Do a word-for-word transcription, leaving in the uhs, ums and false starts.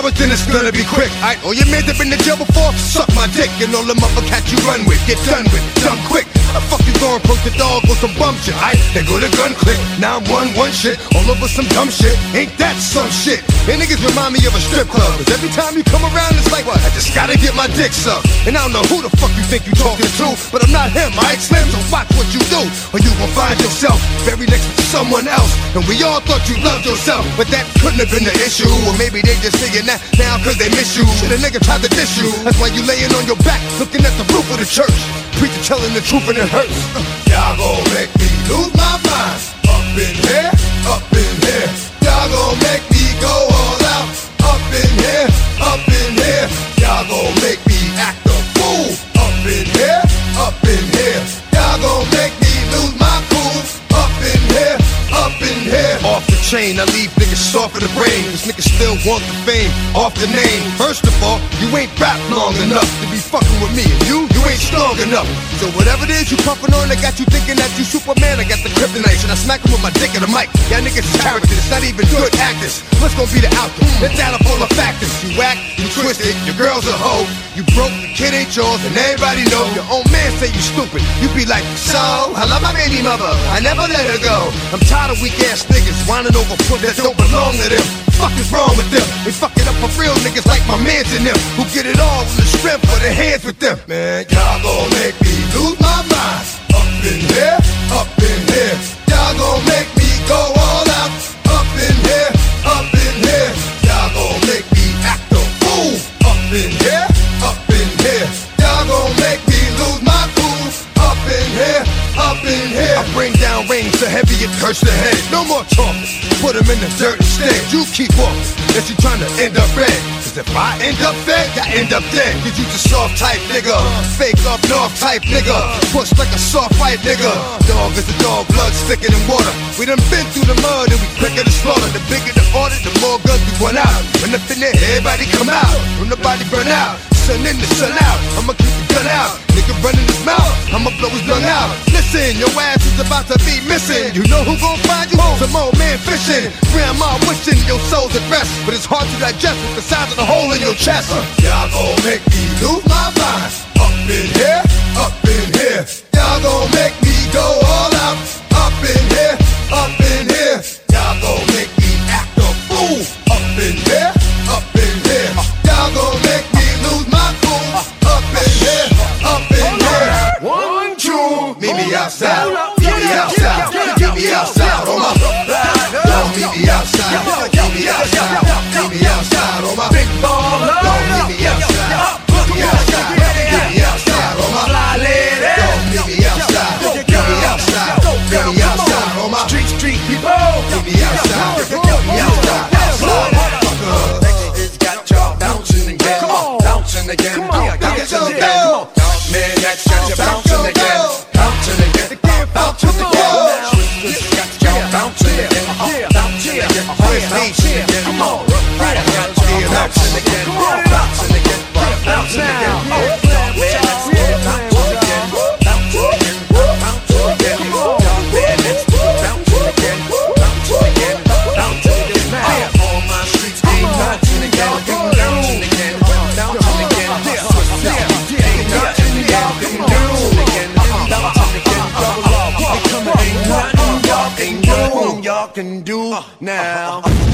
hours, then it's gonna be quick. Alright, all your mans have been to jail before, suck my dick. And all the motherfuckers you run with, get done with, done quick. How the fuck you gonna approach the dog with some bum shit? Alright, they go to gun click, now I'm one, one shit, all over some dumb shit. Ain't that some shit? And niggas remind me of a strip club, cause every time you come around, it's like, what? I just gotta get my dick sucked. And I don't know who the fuck you think you talking to, but I'm not him, alright, Slim? So watch what you do, or you gon' find yourself very next to someone else. And we all thought you loved yourself, but that couldn't have been the issue. Or maybe they just saying that now cause they miss you. Shit, a nigga tried to diss you, that's why you laying on your back, looking at the roof of the church. Preacher telling the truth and it hurts. Y'all gon' make me lose my mind. Up in here, up in here. Y'all gon' make me go all out. Up in here, up in here. Y'all gon' make me act a fool. Up in here, up in here. Y'all gon' make me lose my cool. Up in here, up in here. Off the chain, I leave niggas soft in the brain. Cause niggas still want the fame, off the name. First of all, you ain't rap long enough to be fucking with me. And you, you ain't strong enough. So whatever it is you puffin' on, I got you thinking that you Superman. I got the kryptonite, should I smack him with my dick in the mic? Y'all niggas is characters, it's not even good actors. What's gonna be the outcome? Let's add up all the factors. You whack, you twisted, your girl's a hoe. You broke, the kid ain't yours, and everybody know. Your own man say you stupid. You be like, so, I love my baby mother, I never let her go. I'm tired of weak ass niggas whining over foot that don't belong to them. Fuck is wrong with them? They fuck it up for real niggas like my mans and them, who get it all with the strength for their hands with them. Man, y'all gon' make me lose my mind. Up in here, up in here. Y'all gon' make me go all out. Up in here, up in here. Y'all gon' make me act a fool. Up in here, up in here. Y'all gon' make me lose my cool. Up in here, up in here. I bring down rain so heavy it hurts the head. No more talking, put him in the dirt instead. You keep walking, that you tryna end up red. Cause if I end up fed, I end up dead. Cause you just soft type nigga, fake up north type nigga, push like a soft white nigga. Dog is a dog, blood thicker than water. We done been through the mud and we quicker to slaughter. The bigger the order, the more guns we run out. When up in there, everybody come out. When the body burn out, sun in the sun out. I'ma keep the gun out. Nigga running his mouth, I'ma blow his lung out. Listen, your ass is about to be missing. You know who gon' find you? Some old man fishing. Grandma wishing your soul's at rest, but it's hard to digest with the size of the hole in your chest. Y'all gon' make me lose my mind. Up in here, up in here. Y'all gon' make me go all out. Up in here, up in here. Y'all gon' make me act a fool. Up in here, up in here. Y'all gon' make me lose my cool. Up in here, up in here. One, two, meet me outside. Meet me outside. Meet me outside on my. Don't meet me outside. Meet me outside. Meet me outside on my big baller. Don't meet me outside. Meet me outside. Meet me outside on my fly lady. Don't meet me outside. Meet me outside. Meet me outside on my street street people. Meet me outside. Meet me outside. Outside. It's got y'all bouncing again, bouncing again, bouncing again. Man, that's got you bouncing again, bouncing again, bouncing again. It's got y'all bouncing again, bouncing again, bouncing again. Come on, right got you bouncing again, bouncing again, bouncing again. Can do now.